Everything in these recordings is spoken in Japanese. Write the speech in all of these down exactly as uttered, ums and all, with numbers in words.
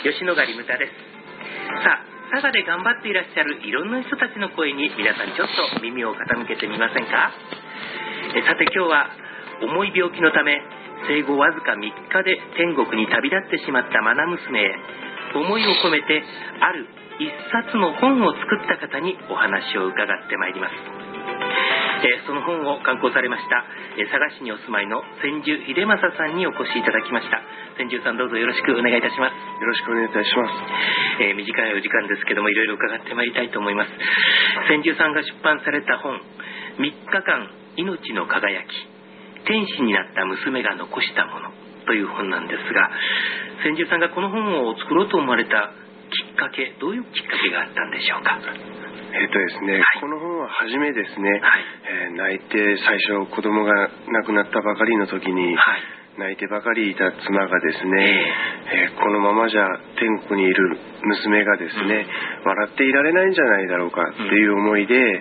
吉野ヶ里牟田です。さあ、佐賀で頑張っていらっしゃるいろんな人たちの声に皆さんちょっと耳を傾けてみませんか。えさて今日は重い病気のため生後わずかみっかで天国に旅立ってしまった愛娘へ思いを込めてある一冊の本を作った方にお話を伺ってまいります。えー、その本を刊行されました、えー、佐賀市にお住まいの千住秀正さんにお越しいただきました。千住さん、どうぞよろしくお願いいたします。 よろしくお願いいたします。 えー、短いお時間ですけどもいろいろ伺ってまいりたいと思います。千住さんが出版された本、みっかかん命の輝き、天使になった娘が残したものという本なんですが、千住さんがこの本を作ろうと思われたきっかけ、どういうきっかけがあったんでしょうか。 えっとですね、はい、この本は初めですね、はいえー、泣いて最初子供が亡くなったばかりの時に、はい、泣いてばかりいた妻がですね、えーえー、このままじゃ天国にいる娘がですね、うん、笑っていられないんじゃないだろうかっていう思いで、うん、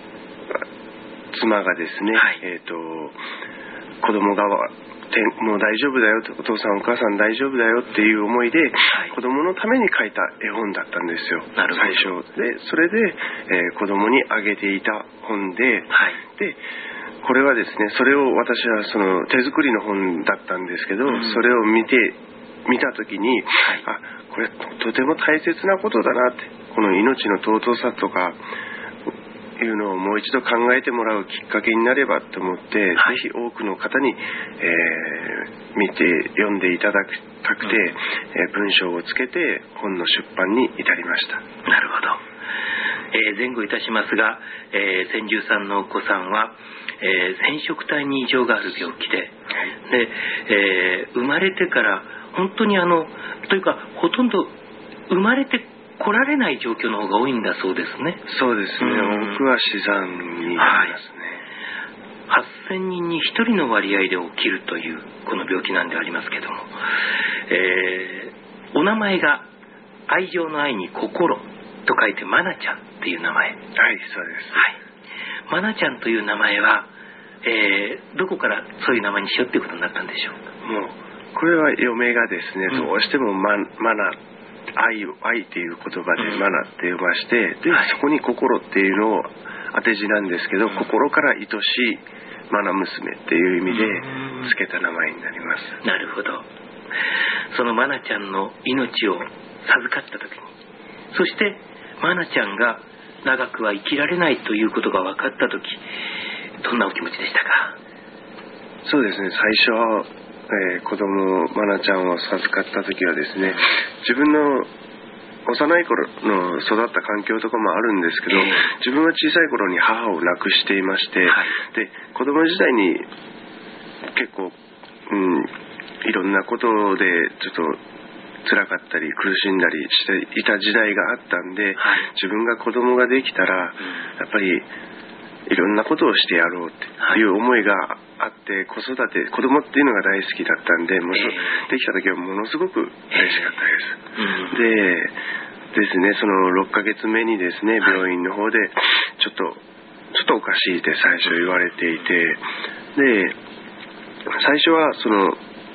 妻がですね、はいえー、と子供がもう大丈夫だよと、お父さんお母さん大丈夫だよっていう思いで、はい、子供のために書いた絵本だったんですよ。最初で、それで、えー、子供にあげていた本で、はい、でこれはですね、それを私はその手作りの本だったんですけど、うん、それを見て見た時に、はい、あ、これ と, とても大切なことだなって、この命の尊さとかいうのをもう一度考えてもらうきっかけになればと思って、はい、ぜひ多くの方に、えー、見て読んでいただきたくて、うんえー、文章をつけて本の出版に至りました。 なるほど。えー、前後いたしますが、えー、千住さんのお子さんは、えー、染色体に異常がある病気で、はいでえー、生まれてから本当にあのというかほとんど生まれて来られない状況の方が多いんだそうですね。 そうですね、多くは死産になりますね。 はい、はっせんにんにひとりの割合で起きるというこの病気なんでありますけども、えー、お名前が愛情の愛に心と書いてマナちゃんっていう名前。はい、 そうです。 はい、マナちゃんという名前は、えー、どこからそういう名前にしようっていうことになったんでしょうか。 もうこれは嫁がですね、どうしてもマ, マナ愛を愛っていう言葉でマナって呼ばして、うん、で、はい、そこに心っていうのを当て字なんですけど、うん、心から愛しいマナ娘っていう意味でつけた名前になります。 なるほど。そのマナちゃんの命を授かった時に、そしてマナちゃんが長くは生きられないということが分かった時、どんなお気持ちでしたか。 そうですね、最初はえー、子供マナちゃんを授かった時はですね、自分の幼い頃の育った環境とかもあるんですけど、えー、自分は小さい頃に母を亡くしていまして、はい、で子供時代に結構、うん、いろんなことでちょっと辛かったり苦しんだりしていた時代があったんで、はい、自分が子供ができたら、うん、やっぱりいろんなことをしてやろうっていう思いがあって、子育て、子供っていうのが大好きだったんで、もう、えー、できた時はものすごく嬉しかったです。えー、でですね、そのろっかげつめにですね、病院の方でちょっとちょっとおかしいって最初言われていて、で最初はその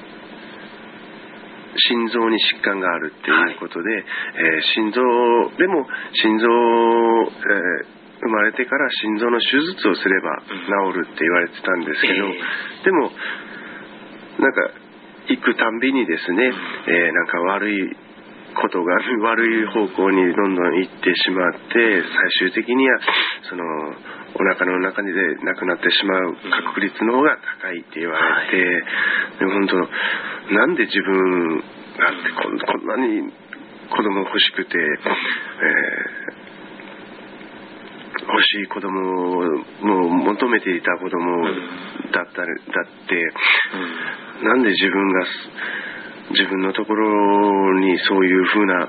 心臓に疾患があるっていうことで、はいえー、心臓でも心臓、えー生まれてから心臓の手術をすれば治るって言われてたんですけど、えー、でもなんか行くたんびにですね、えー、なんか悪いことが悪い方向にどんどん行ってしまって、最終的にはそのお腹の中で亡くなってしまう確率の方が高いって言われて、はい、でも本当なんで自分がってこん、こんなに子供欲しくて、えー欲しい子供を求めていた子供だっただって、うん、なんで自分が自分のところにそういうふうな、うん、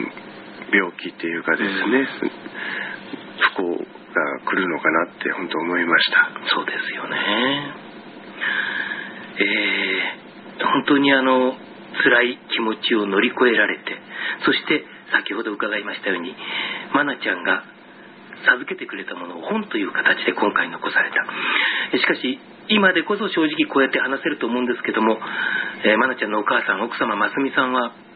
病気っていうかですね、うん、不幸が来るのかなって本当思いました。 そうですよね。えー、本当にあの辛い気持ちを乗り越えられて、そして先ほど伺いましたようにマナちゃんが授けてくれたものを本という形で今回残された。しかし今でこそ正直こうやって話せると思うんですけども、えー、マナちゃんのお母さん、奥様ますみさんは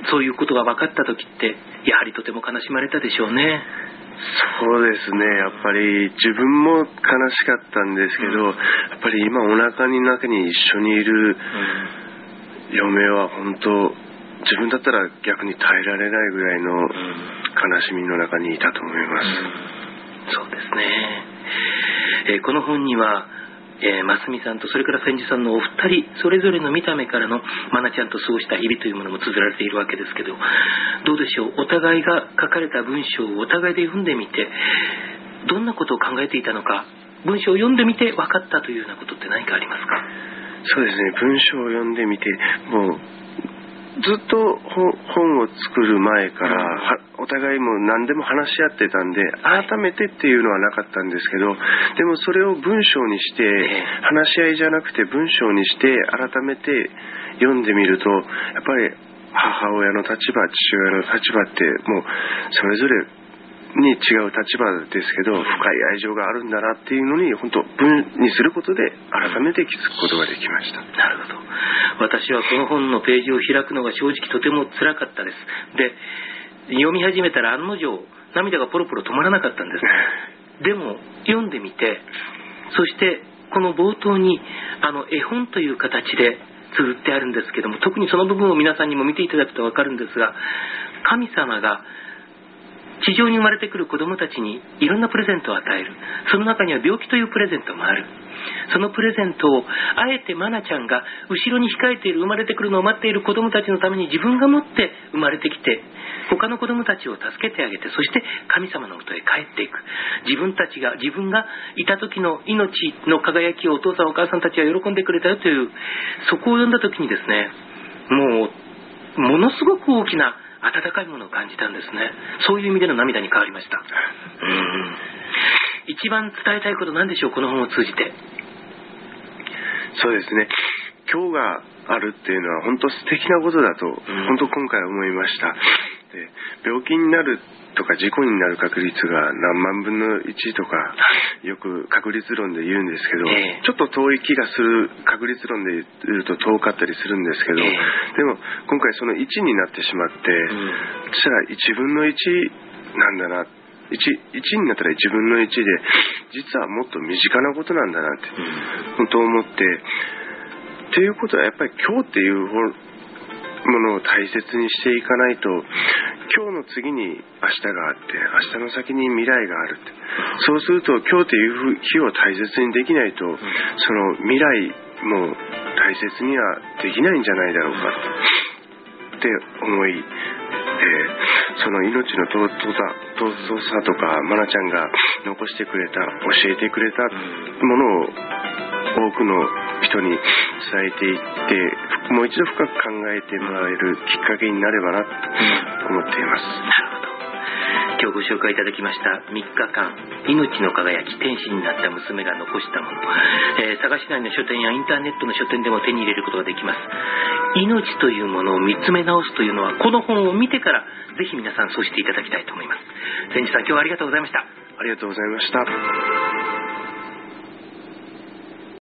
そういうことが分かった時ってやはりとても悲しまれたでしょうね。 そうですね、やっぱり自分も悲しかったんですけど、うん、やっぱり今お腹の中に一緒にいる嫁は本当自分だったら逆に耐えられないぐらいの悲しみの中にいたと思います。 うん、そうですね。えー、この本にはえー、ますみさんとそれから千住さんのお二人それぞれの見た目からのまなちゃんと過ごした日々というものも綴られているわけですけど、どうでしょう、お互いが書かれた文章をお互いで読んでみてどんなことを考えていたのか、文章を読んでみて分かったというようなことって何かありますか？ そうですね、文章を読んでみてもうずっと本を作る前からお互いも何でも話し合ってたんで改めてっていうのはなかったんですけど、でもそれを文章にして話し合いじゃなくて文章にして改めて読んでみると、やっぱり母親の立場父親の立場ってもうそれぞれに違う立場ですけど深い愛情があるんだなっていうのに本当文にすることで改めて気づくことができました。 なるほど。私はこの本のページを開くのが正直とても辛かったです。で読み始めたら案の定涙がポロポロ止まらなかったんですでも読んでみて、そしてこの冒頭にあの絵本という形で綴ってあるんですけども、特にその部分を皆さんにも見ていただくと分かるんですが、神様が地上に生まれてくる子どもたちにいろんなプレゼントを与える。その中には病気というプレゼントもある。そのプレゼントをあえてマナちゃんが後ろに控えている生まれてくるのを待っている子どもたちのために自分が持って生まれてきて、他の子どもたちを助けてあげて、そして神様のもとへ帰っていく。自分たちが自分がいた時の命の輝きをお父さんお母さんたちは喜んでくれたよという、そこを読んだ時にですね、もうものすごく大きな温かいものを感じたんですね。そういう意味での涙に変わりました。うーん、一番伝えたいこと何でしょう、この本を通じて。 そうですね、今日があるっていうのは本当素敵なことだと、うん、本当今回思いました。で、病気になるとか事故になる確率が何万分のいちとかよく確率論で言うんですけど、えー、ちょっと遠い気がする、確率論で言うと遠かったりするんですけど、えー、でも今回そのいちになってしまって、うん、そしたらいちぶんのいちなんだな、いち, いちになったらいちぶんのいちで実はもっと身近なことなんだなって、うん、本当思って、っていうことはやっぱり今日っていうものを大切にしていかないと、今日の次に明日があって明日の先に未来があるって、そうすると今日という日を大切にできないと、その未来も大切にはできないんじゃないだろうかって思い、その命の尊さ、尊さとかマナちゃんが残してくれた、教えてくれたものを多くの人に伝えていって、もう一度深く考えてもらえるきっかけになればなと思っています。 なるほど。今日ご紹介いただきましたみっかかん命の輝き、天使になった娘が残したもの、えー、佐賀市内の書店やインターネットの書店でも手に入れることができます。命というものを見つめ直すというのは、この本を見てからぜひ皆さんそうしていただきたいと思います。千住さん、今日はありがとうございました。 ありがとうございました。